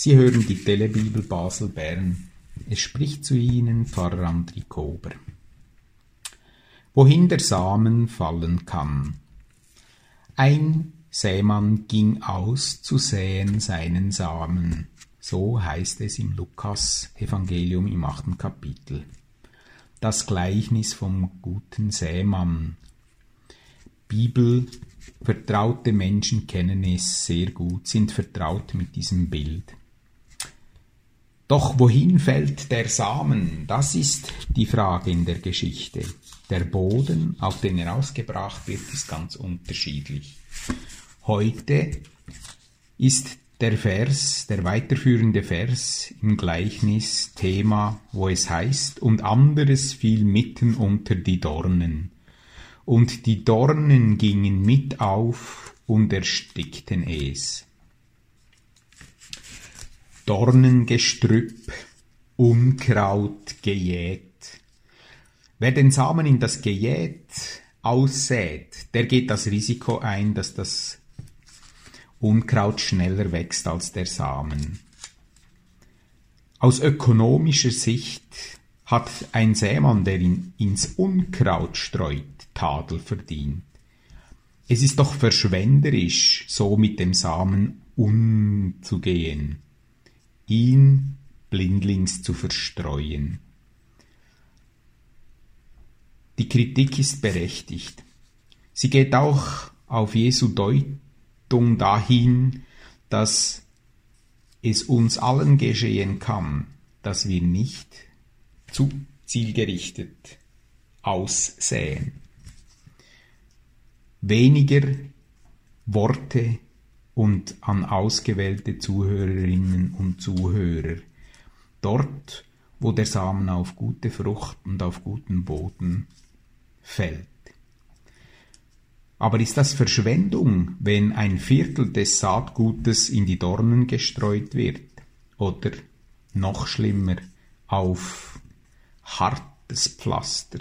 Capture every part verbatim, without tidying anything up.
Sie hören die Telebibel Basel-Bern. Es spricht zu Ihnen Pfarrer Andri Kober. Wohin der Samen fallen kann. Ein Sämann ging aus zu säen seinen Samen. So heißt es im Lukas-Evangelium im achten Kapitel. Das Gleichnis vom guten Sämann. Bibelvertraute Menschen kennen es sehr gut, sind vertraut mit diesem Bild. Doch wohin fällt der Samen? Das ist die Frage in der Geschichte. Der Boden, auf den er ausgebracht wird, ist ganz unterschiedlich. Heute ist der Vers, der weiterführende Vers im Gleichnis Thema, wo es heißt, und anderes fiel mitten unter die Dornen. Und die Dornen gingen mit auf und erstickten es. Dornengestrüpp, Unkraut gejät. Wer den Samen in das Gejät aussät, der geht das Risiko ein, dass das Unkraut schneller wächst als der Samen. Aus ökonomischer Sicht hat ein Sämann, der ihn ins Unkraut streut, Tadel verdient. Es ist doch verschwenderisch, so mit dem Samen umzugehen, ihn blindlings zu verstreuen. Die Kritik ist berechtigt. Sie geht auch auf Jesu Deutung dahin, dass es uns allen geschehen kann, dass wir nicht zu zielgerichtet aussäen. Weniger Worte und an ausgewählte Zuhörerinnen und Zuhörer. Dort, wo der Samen auf gute Frucht und auf guten Boden fällt. Aber ist das Verschwendung, wenn ein Viertel des Saatgutes in die Dornen gestreut wird? Oder noch schlimmer, auf hartes Pflaster?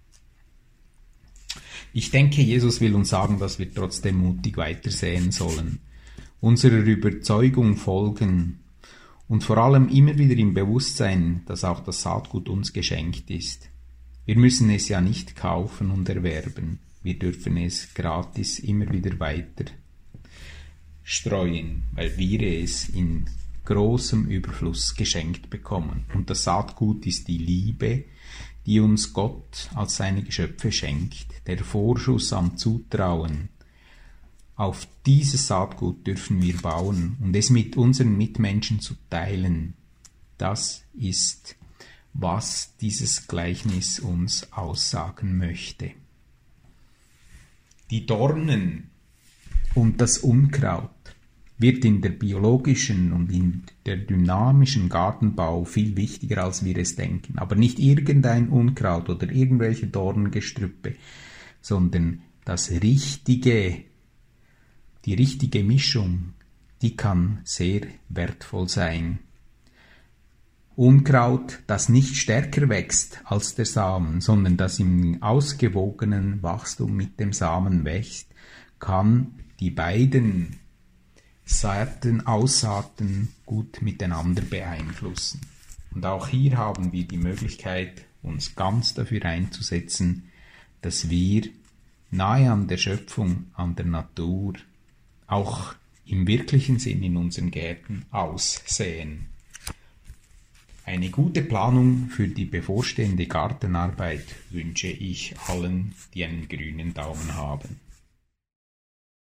Ich denke, Jesus will uns sagen, dass wir trotzdem mutig weitersäen sollen, unserer Überzeugung folgen und vor allem immer wieder im Bewusstsein, dass auch das Saatgut uns geschenkt ist. Wir müssen es ja nicht kaufen und erwerben. Wir dürfen es gratis immer wieder weiter streuen, weil wir es in großem Überfluss geschenkt bekommen. Und das Saatgut ist die Liebe, die uns Gott als seine Geschöpfe schenkt, der Vorschuss am Zutrauen. Auf dieses Saatgut dürfen wir bauen und es mit unseren Mitmenschen zu teilen. Das ist, was dieses Gleichnis uns aussagen möchte. Die Dornen und das Unkraut wird in der biologischen und in der dynamischen Gartenbau viel wichtiger, als wir es denken. Aber nicht irgendein Unkraut oder irgendwelche Dornengestrüppe, sondern das richtige, die richtige Mischung, die kann sehr wertvoll sein. Unkraut, das nicht stärker wächst als der Samen, sondern das im ausgewogenen Wachstum mit dem Samen wächst, kann die beiden Saaten, Aussaaten gut miteinander beeinflussen. Und auch hier haben wir die Möglichkeit, uns ganz dafür einzusetzen, dass wir nahe an der Schöpfung, an der Natur, auch im wirklichen Sinn in unseren Gärten aussäen. Eine gute Planung für die bevorstehende Gartenarbeit wünsche ich allen, die einen grünen Daumen haben.